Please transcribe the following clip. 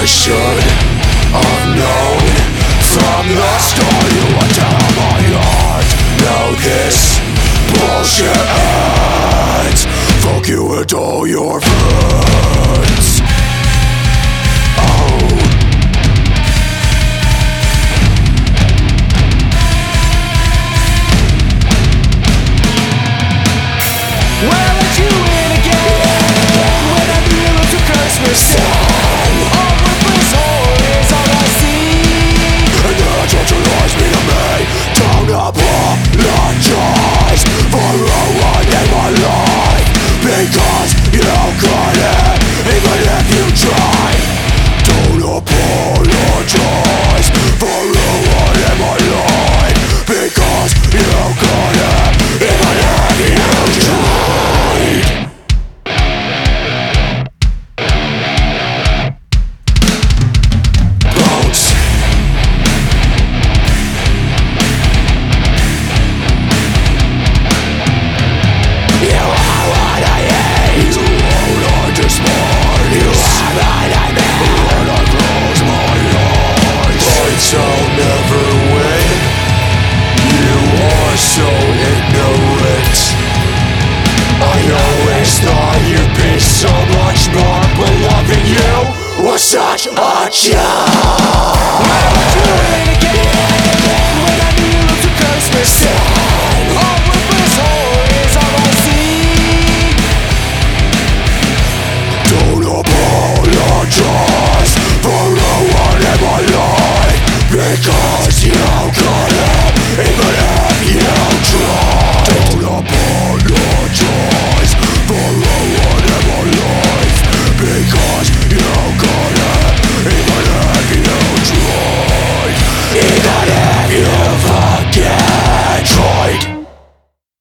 I should have known from the start you would tear my heart. Now this bullshit ends. Fuck you and all your friends. Well, let you in again when I knew it took us for sin. All worthless horror is all I see. And that's what you lies me to me. Don't apologize for ruining my life, because you couldn't, even if you tried. Don't apologize for ruining my life, because you couldn't, even if you tried. Bones. You are what I hate. You are what I despise. You are what I make. When I close my eyes, fights I'll never win. You are so ignorant. I always thought you'd be so much more, but loving you was such a joke. Well, let you in again when I knew it took us for sin.